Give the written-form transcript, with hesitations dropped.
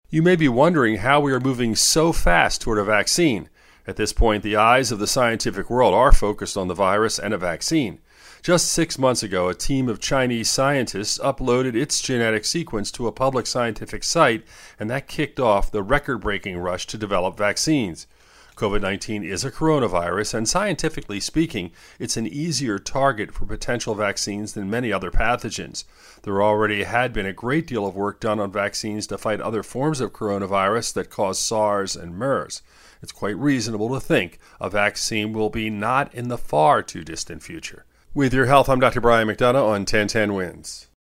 You may be wondering how we are moving so fast toward a vaccine. At this point, the eyes of the scientific world are focused on the virus and a vaccine. Just 6 months ago, a team of Chinese scientists uploaded its genetic sequence to a public scientific site, and that kicked off the record-breaking rush to develop vaccines. COVID-19 is a coronavirus, and scientifically speaking, it's an easier target for potential vaccines than many other pathogens. There already had been a great deal of work done on vaccines to fight other forms of coronavirus that cause SARS and MERS. It's quite reasonable to think a vaccine will be not in the far too distant future. With your health, I'm Dr. Brian McDonough on 1010 Wins.